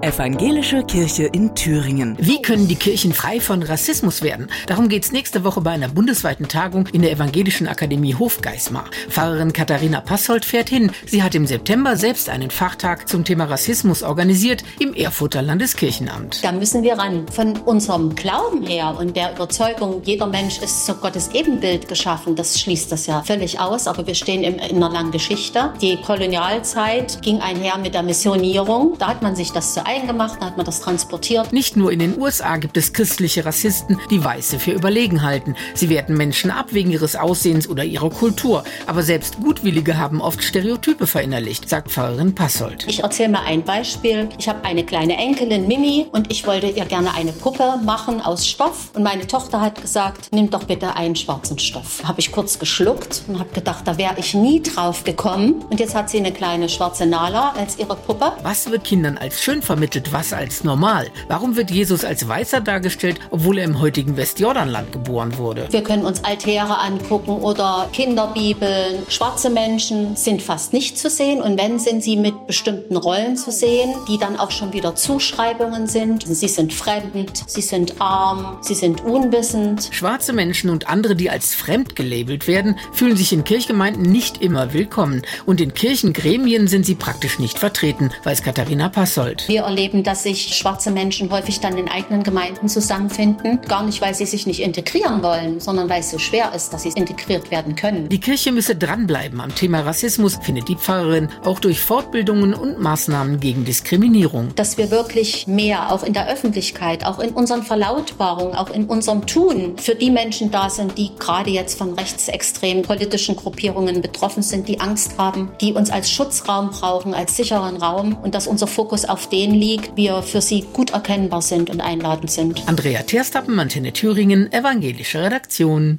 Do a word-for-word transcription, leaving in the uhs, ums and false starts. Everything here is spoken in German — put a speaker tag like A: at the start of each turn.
A: Evangelische Kirche in Thüringen.
B: Wie können die Kirchen frei von Rassismus werden? Darum geht es nächste Woche bei einer bundesweiten Tagung in der Evangelischen Akademie Hofgeismar. Pfarrerin Katharina Passold fährt hin. Sie hat im September selbst einen Fachtag zum Thema Rassismus organisiert im Erfurter Landeskirchenamt.
C: Da müssen wir ran. Von unserem Glauben her und der Überzeugung, jeder Mensch ist zu Gottes Ebenbild geschaffen, das schließt das ja völlig aus. Aber wir stehen in einer langen Geschichte. Die Kolonialzeit ging einher mit der Missionierung. Da hat man sich das zu eigen gemacht, da hat man das transportiert.
B: Nicht nur in den U S A gibt es christliche Rassisten, die Weiße für überlegen halten. Sie werten Menschen ab wegen ihres Aussehens oder ihrer Kultur. Aber selbst Gutwillige haben oft Stereotype verinnerlicht, sagt Pfarrerin Passold.
C: Ich erzähle mal ein Beispiel. Ich habe eine kleine Enkelin, Mimi, und ich wollte ihr gerne eine Puppe machen aus Stoff. Und meine Tochter hat gesagt, nimm doch bitte einen schwarzen Stoff. Habe ich kurz geschluckt und habe gedacht, da wäre ich nie drauf gekommen. Und jetzt hat sie eine kleine schwarze Nala als ihre Puppe.
B: Was wird Kindern als schön vermittelt, was als normal? Warum wird Jesus als Weißer dargestellt, obwohl er im heutigen Westjordanland geboren wurde?
C: Wir können uns Altäre angucken oder Kinderbibeln. Schwarze Menschen sind fast nicht zu sehen und wenn, sind sie mit bestimmten Rollen zu sehen, die dann auch schon wieder Zuschreibungen sind. Sie sind fremd, sie sind arm, sie sind unwissend.
B: Schwarze Menschen und andere, die als fremd gelabelt werden, fühlen sich in Kirchgemeinden nicht immer willkommen. Und in Kirchengremien sind sie praktisch nicht vertreten, weiß Katharina Passold.
C: Wir erleben, dass sich schwarze Menschen häufig dann in eigenen Gemeinden zusammenfinden. Gar nicht, weil sie sich nicht integrieren wollen, sondern weil es so schwer ist, dass sie integriert werden können.
B: Die Kirche müsse dranbleiben am Thema Rassismus, findet die Pfarrerin, auch durch Fortbildungen und Maßnahmen gegen Diskriminierung.
C: Dass wir wirklich mehr, auch in der Öffentlichkeit, auch in unseren Verlautbarungen, auch in unserem Tun, für die Menschen da sind, die gerade jetzt von rechtsextremen politischen Gruppierungen betroffen sind, die Angst haben, die uns als Schutzraum brauchen, als sicheren Raum und dass unser Fokus auf denen liegt, wir für sie gut erkennbar sind und einladend sind.
B: Andrea Terstappen, Antenne Thüringen, Evangelische Redaktion.